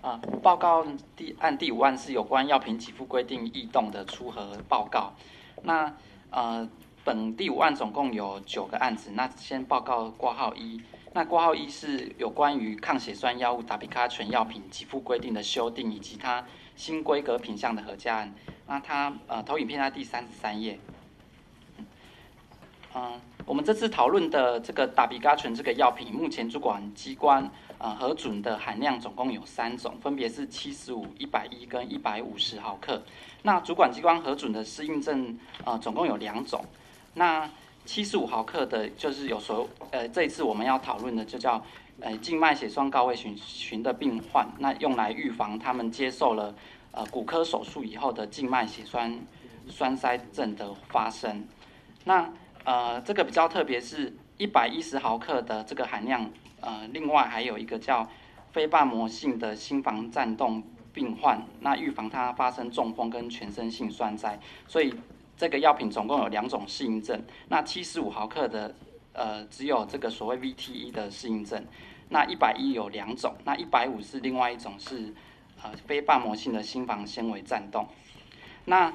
报告按第5案是有关药品给付规定异动的出核报告。那本第5案总共有9个案子，那先报告挂号1。那挂号1是有关于抗血栓药物达比卡醇药品给付规定的修订以及它新规格品项的核价案。那它投影片在第33页。我们这次讨论的这个达比卡醇这个药品，目前主管机关核准的含量总共有3种，分别是75、110跟150毫克。那主管机关核准的适应症总共有2种。那75毫克的，就是这一次我们要讨论的就叫静脉血栓高危群的病患，那用来预防他们接受了骨科手术以后的静脉血栓塞症的发生。那这个比较特别是110毫克的这个含量，另外还有一个叫非瓣膜性的心房颤动病患，那预防它发生中风跟全身性栓塞，所以这个药品总共有2种适应症。那75毫克的只有这个所谓 VTE 的适应症，那110有2种，那150是另外一种是非瓣膜性的心房纤维颤动。那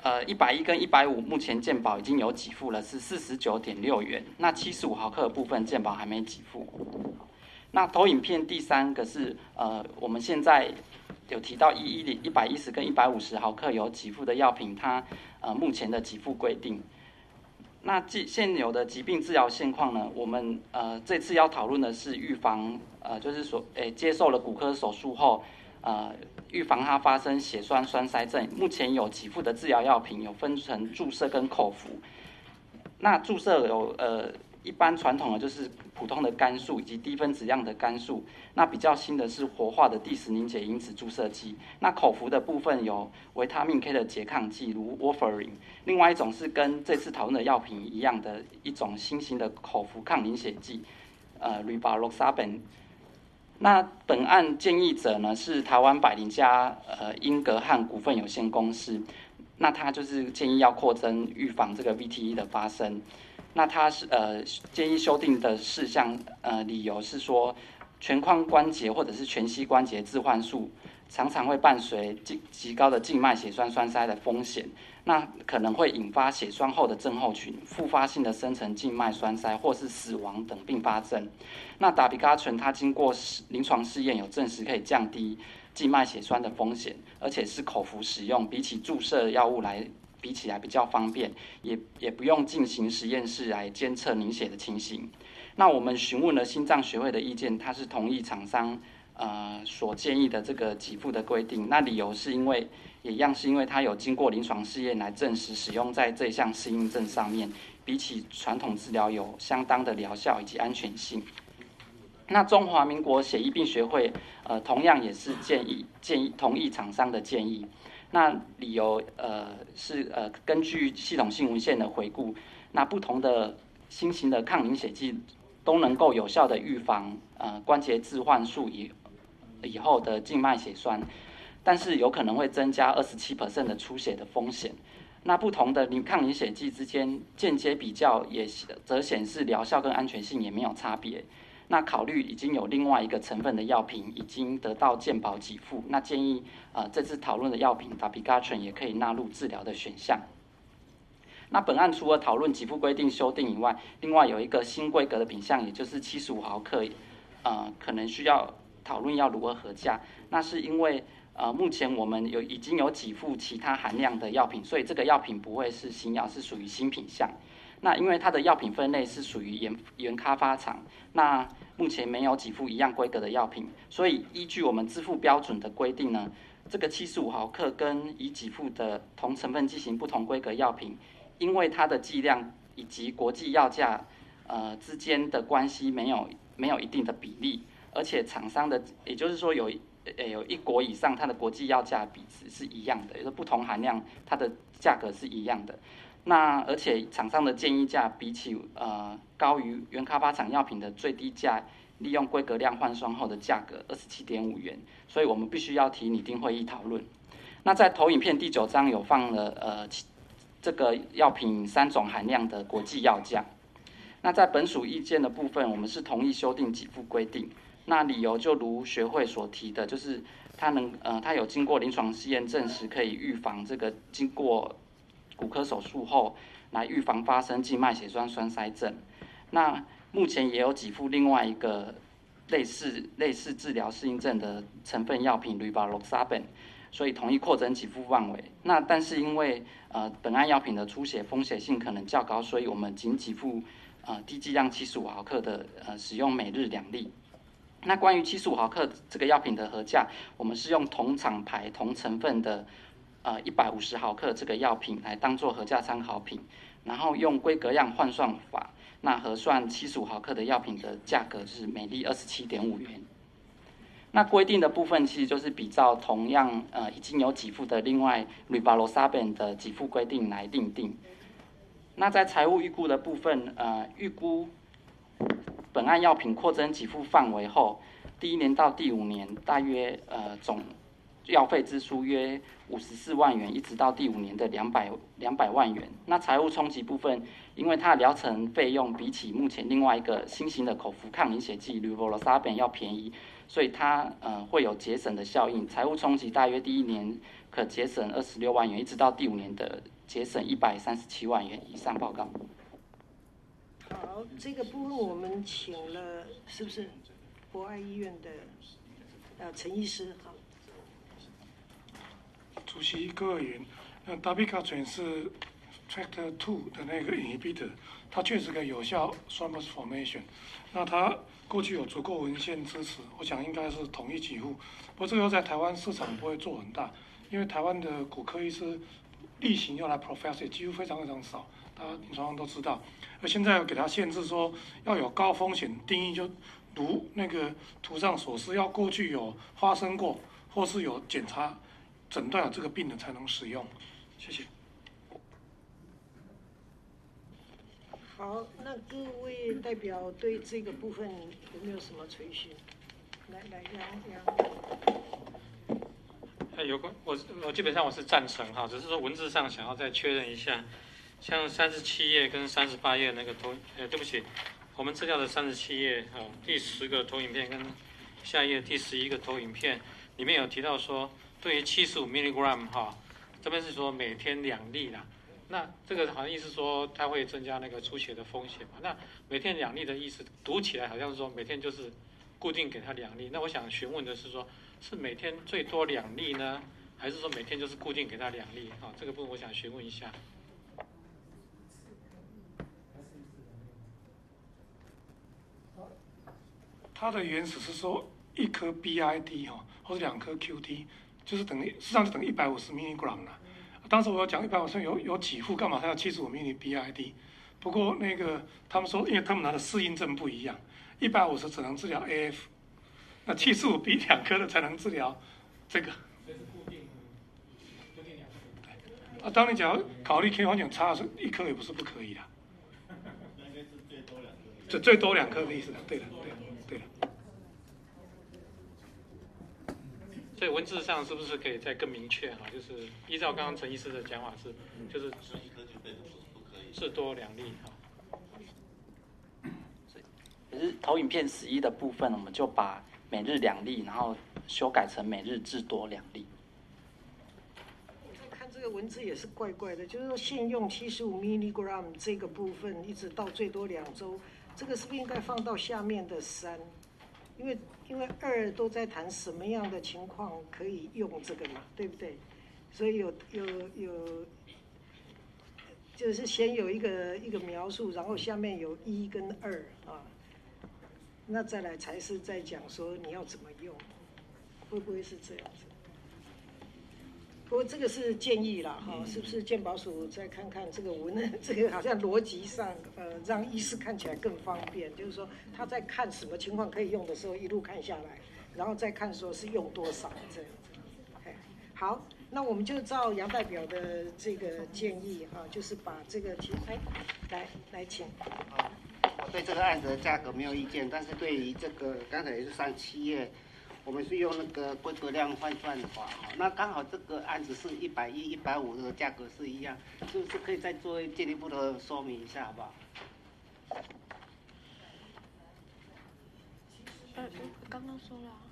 110跟150目前健保已经有给付了，是49.6元。那75毫克的部分健保还没给付。那投影片第3个是我们现在有提到110跟150毫克有给付的药品，它目前的给付规定。那现有的疾病治疗现况呢？我们这次要讨论的是预防就是接受了骨科手术后预防它发生血栓栓塞症，目前有给付的治疗药品有分成注射跟口服。那注射有一般传统的就是普通的肝素以及低分子量的肝素，那比较新的是活化的第10凝血因子注射剂。那口服的部分有维他命 K 的拮抗剂，如 Warfarin。另外一种是跟这次讨论的药品一样的一种新型的口服抗凝血剂，Rivaroxaban。那本案建议者呢是台湾百灵家英格汉股份有限公司，那他就是建议要扩增预防这个 VTE 的发生。那他是建议修订的事项理由是说，全髋关节或者是全膝关节置换术常常会伴随极高的静脉血栓栓塞的风险，那可能会引发血栓后的症候群、复发性的深层静脉栓塞或是死亡等并发症。那达比卡醇它经过临床试验有证实可以降低静脉血栓的风险，而且是口服使用，比起注射药物比起来比较方便，也不用进行实验室来监测凝血的情形。那我们询问了心脏学会的意见，他是同意厂商所建议的这个给付的规定。那理由是因为它有经过临床试验来证实使用在这项适应症上面，比起传统治疗有相当的疗效以及安全性。那中华民国血液病学会同样也是同意厂商的建议。那理由是根据系统性文献的回顾，那不同的新型的抗凝血剂都能够有效的预防关节置换术以后的静脉血栓，但是有可能会增加27% 的出血的风险。那不同的抗凝血剂之间间接比较则显示疗效跟安全性也没有差别。那考虑已经有另外一个成分的药品已经得到健保给付，那建议这次讨论的药品达比卡醇也可以纳入治疗的选项。那本案除了讨论给付规定修订以外，另外有一个新规格的品项，也就是75毫克，可能需要讨论要如何核价。那是因为目前我们已经有给付其他含量的药品，所以这个药品不会是新药，是属于新品项。那因为它的药品分类是属于原开发厂，那目前没有给付一样规格的药品，所以依据我们支付标准的规定呢，这个75毫克跟已给付的同成分剂型不同规格药品，因为它的剂量以及国际药价之间的关系没有一定的比例，而且厂商的也就是说有一国以上它的国际药价比值是一样的，也就是不同含量它的价格是一样的。那而且厂商的建议价比起高于原开发厂药品的最低价，利用规格量换算后的价格27.5元，所以我们必须要提拟定会议讨论。那在投影片第9章有放了这个药品3种含量的国际药价。那在本属意见的部分，我们是同意修订给付规定。 那理由就如学会所提的，就是它有经过临床试验证实可以预防这个经过骨科手术后来预防发生静脉血栓栓塞症。那目前也有给付另外一个类似治疗适应症的成分药品 Rivaroxaban， 所以同意扩增给付范围。那但是因为本案药品的出血风险性可能较高，所以我们仅给付低剂量75毫克的使用每日2粒。那关于75毫克这个药品的核价，我们是用同厂牌同成分的150毫克这个药品来当做核价参考品，然后用规格量换算法，那核算75毫克的药品的价格是每粒27.5元。那规定的部分其实就是比照同样已经有给付的另外 Rivaroxaban 的给付规定来订定。那在财务预估的部分，预估本案药品扩增给付范围后，第1年到第5年大约总药费支出约54万元，一直到第5年的200万元。那财务冲击部分，因为它的疗程费用比起目前另外一个新型的口服抗凝血剂 Rivaroxaban 要便宜，所以它会有节省的效应。财务冲击大约第1年可节省26万元，一直到第5年的节省137万元。以上报告。 好，这个部分我们请了，是不是博爱医院的陈医师？好， 主席各位员，那 dabigatran 是 Factor 2的那个 inhibitor， 它确实可以有效 thrombus formation。那它过去有足够文献支持，我想应该是统一给付。不过这个在台湾市场不会做很大，因为台湾的骨科医师例行要来 prophylaxis 几乎非常非常少，大家临床上都知道。而现在给它限制说要有高风险定义，就如那个图上所示，要过去有发生过或是有检查诊断有这个病的才能使用。谢谢。 好，那各位代表对这个部分有没有什么垂询？来，杨。 有关我基本上我是赞成哈，只是说文字上想要再确认一下，像37页跟38页那个对不起，我们资料的37页第10个投影片跟下一页第11个投影片里面有提到说，对于75 mg 这边是说每天2粒啦。那这个好像意思说它会增加那个出血的风险嘛？那每天2粒的意思读起来好像是说每天就是固定给他2粒。那我想询问的是说，是每天最多2粒呢，还是说每天就是固定给他2粒？这个部分我想询问一下。 它的原始是说1颗 BID 或者2颗 QD， 就是等于事实上就等于150 mg 了。当时我有讲150有给付，干嘛他要75 mg BID？ 不过那个他们说，因为他们拿的适应症不一样，150只能治疗 AF， 那75比2颗的才能治疗这个。 这是固定 2颗。当你讲考虑天花板差是1颗也不是不可以的。 应该是最多2颗。 这最多2颗的意思的，对的。 所以文字上是不是可以再更明确就是依照刚刚陈医师的讲法是，就是 1颗就变成不可以， 是多2粒可是投影片11的部分，我们就把每日2粒，然后修改成每日至多2粒。 我在看这个文字也是怪怪的，就是说现用75 mg 这个部分，一直到最多2周，这个是不是应该放到下面的3？因为2都在谈什么样的情况可以用这个嘛，对不对？所以有，就是先有一个描述，然后下面有1跟2那再来才是在讲说你要怎么用，会不会是这样子？不过这个是建议啦，是不是健保署再看看这个这个好像逻辑上，让医师看起来更方便，就是说他在看什么情况可以用的时候，一路看下来，然后再看说是用多少这样子。好，那我们就照杨代表的这个建议就是把这个来请。 我对这个案子的价格没有意见，但是对于这个刚才也是37页。我们是用那个规格量换算法那刚好这个案子是110、150的价格是一样，是不是可以再做进一步的说明一下，好不好？ 刚刚说了、啊。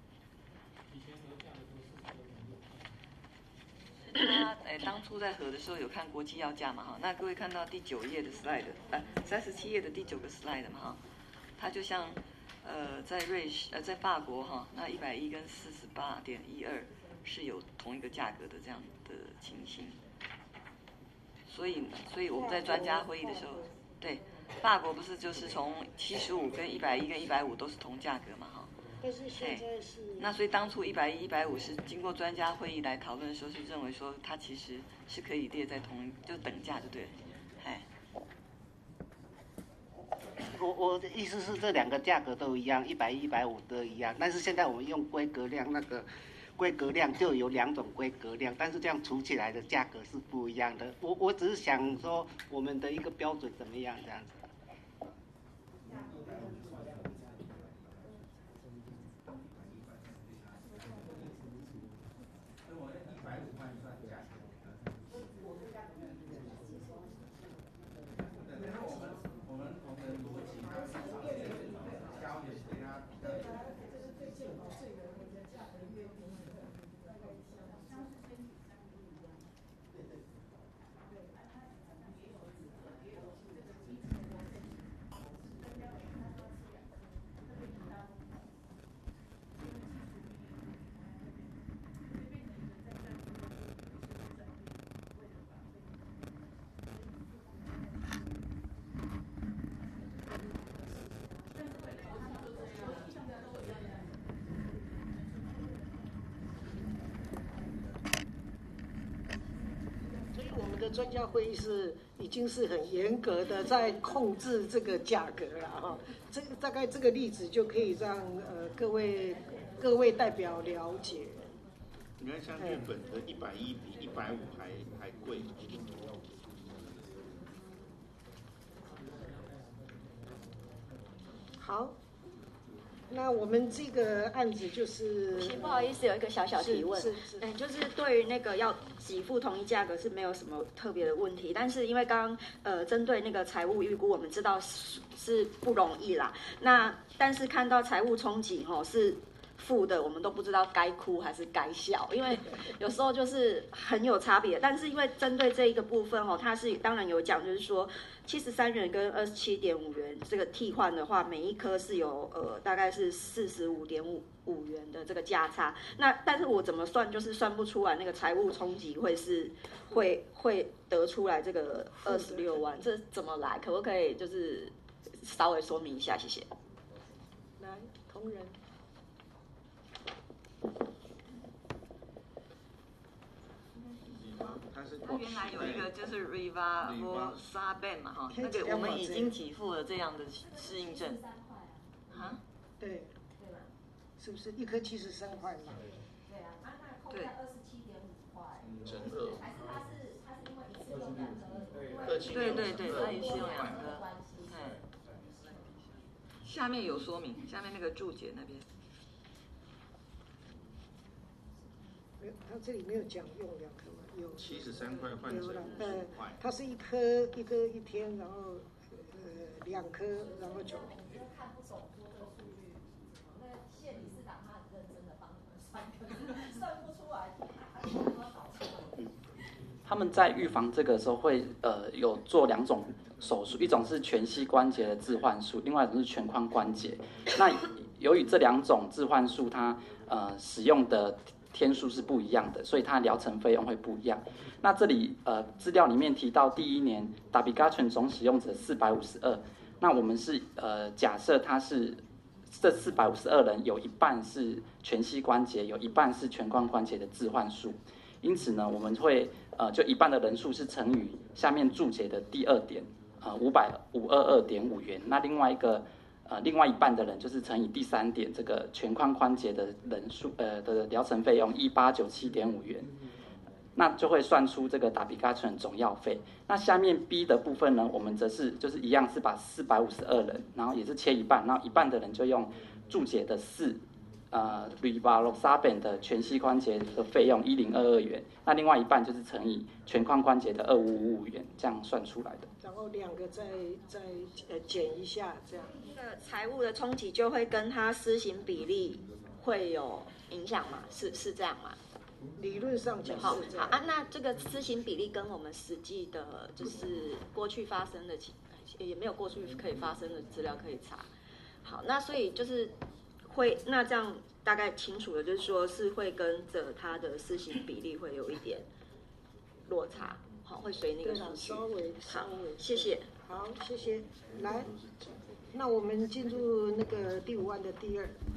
他当初在核的时候有看国际要价嘛哈，那各位看到第9页的 slide， 37页的第9个 slide 嘛哈，它就像在在法国哈，那110跟48.12是有同一个价格的这样的情形，所以我们在专家会议的时候，对，法国不是就是从75跟110跟150都是同价格嘛哈。 但是现在是那所以当初110、150是经过专家会议来讨论的时候，是认为说它其实是可以列在就等价就对了，哎。 我的意思是这2个价格都一样，110、150都一样，但是现在我们用规格量，那个规格量就有2种规格量，但是这样除起来的价格是不一样的。我只是想说我们的一个标准怎么样这样子。 专家会议已经是很严格的在控制这个价格了哈。这个大概这个例子就可以让各位代表了解。 你看像日本的110比150还贵。 好。那我们这个案子就是， 不好意思，有一个小提问，就是对于那个要给付同一价格是没有什么特别的问题，但是因为刚刚针对那个财务预估，我们知道是不容易啦。那但是看到财务冲击是负的，我们都不知道该哭还是该笑，因为有时候就是很有差别。但是因为针对这一个部分它是当然有讲，就是说73元跟27.5元这个替换的话，每一颗是有大概是45.5元的这个价差。那但是我怎么算就是算不出来那个财务冲击会得出来这个26万，这怎么来？可不可以就是稍微说明一下？谢谢。 来，同仁。 它原来有一个就是 Riva Saben 嘛哈，那个我们已经给付了这样的适应症。啊？ 对，是不是1颗73块嘛？ 对啊，那扣掉27.5块， 乘2。 还是它是因为一次用2颗？ 对，它一次用2颗。下面有说明，下面那个注解那边。 它这里没有讲用2颗吗？有 73块换成50块。 它是1颗1天，然后2颗，然后就。 我就看不懂多的数据，那谢理事长他很认真的帮你们算，可是算不出来，搞错。 他们在预防这个时候会有做2种手术，一种是全膝关节的置换术，另外一种是全髋关节。那由于这2种置换术，它使用的天数是不一样的，所以它疗程费用会不一样。那这里资料里面提到第1年达比嘎醇总使用者452，那我们是假设它是这452人有一半是全膝关节，有一半是全髋关节的置换术，因此呢，我们会就一半的人数是乘以下面注解的第2点522.5元，那另外一半的人就是乘以第3点这个全髋关节的人数的疗程费用1897.5元，那就会算出这个达比嘎醇总药费。那下面 B 的部分呢，我们则是就是一样是把452人，然后也是切一半，然后一半的人就用注解的4 rivaroxaban 的全膝关节的费用1022元，那另外一半就是乘以全髋关节的2555元，这样算出来的。 然后两个再减一下，这样。 这个财务的冲击就会跟它施行比例会有影响吗？是这样吗？ 理论上讲好是这样。 啊，那这个施行比例跟我们实际的，就是过去发生的也没有过去可以发生的资料可以查。好，那所以就是那这样大概清楚了，就是说是会跟着它的施行比例会有一点落差，好，会随那个数据。 稍微。 谢谢。 好，谢谢。来，那我们进入那个第5案的第2。